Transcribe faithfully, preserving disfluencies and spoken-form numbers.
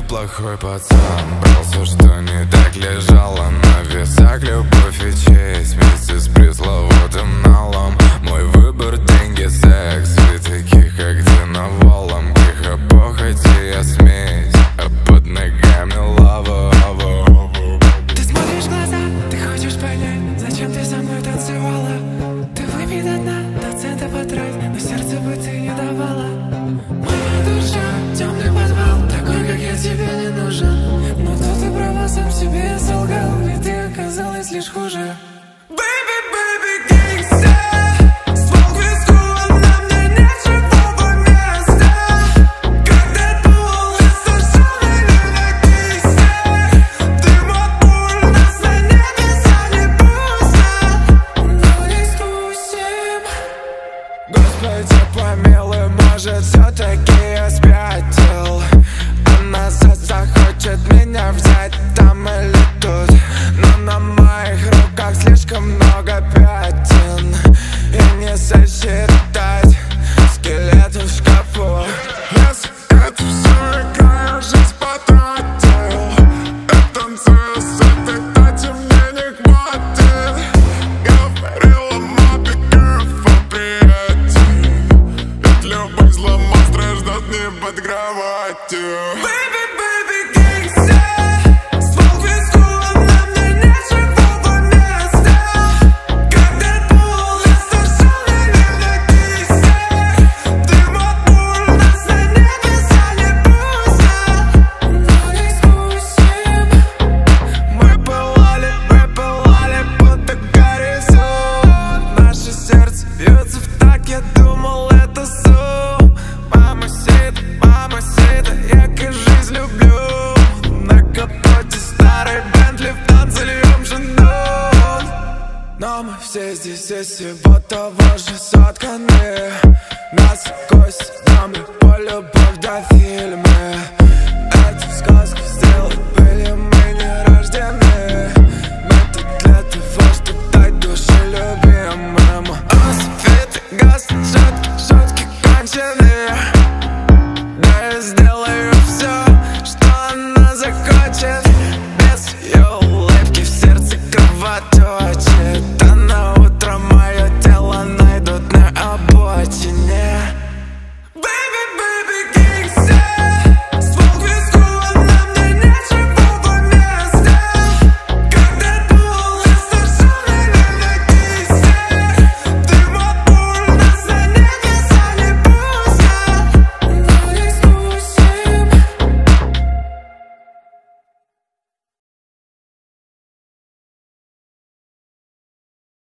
плохой пацан. Брал все, что не так лежало на весах. Любовь и честь вместе с пресловутым налом. Мой выбор — деньги, секс. Вы таких, как ты, навалом. Тихо похоти, я смесь, а под ногами лава. Ты смотришь в глаза, ты хочешь понять, зачем ты со мной танцевала. Ты выпей до дна, до цента потрать, но сердце бы ты не давала. Моя душа, темный подвал, такой, как я, тебе не нужен. Но тут ты права, сам себе я солгал, ведь ты оказалась лишь хуже. Baby, baby, gangsta. Ствол к виску, а на мне нет живого места. Как Дэдпул, я сошел на кисти. Дым от пуль, нас на небеса не пусто. Но не спустим. Господи помилуй, может, все-таки я спятил. Она захочет меня взять там или тут. Но на моих руках слишком много пятен, и не сосчитать скелеты в шкафу. Если это все игра, я жизнь потратил. Я танцую с этой тати, мне не хватит. Говорила маме, girl, приятель. Ведь любой зломастер ждет не под кроватью. Baby, baby, gangsta. Ствол к виску, а на мне нет живого места. Как Дэдпул, я сошел на кисти. Дым от пуль, нас на небеса не пусто. Но не спустим. Мы пылали, мы пылали, будто горизонт. Наше сердце бьется в такт, я думал, это сон. Мама сита, мама сита, я как жизнь люблю. На капоте старой Бентли в танце льем жену. Но мы все здесь из всего того же сотканы. Нас кость, нам любовь, любовь до фильма. Эти сказки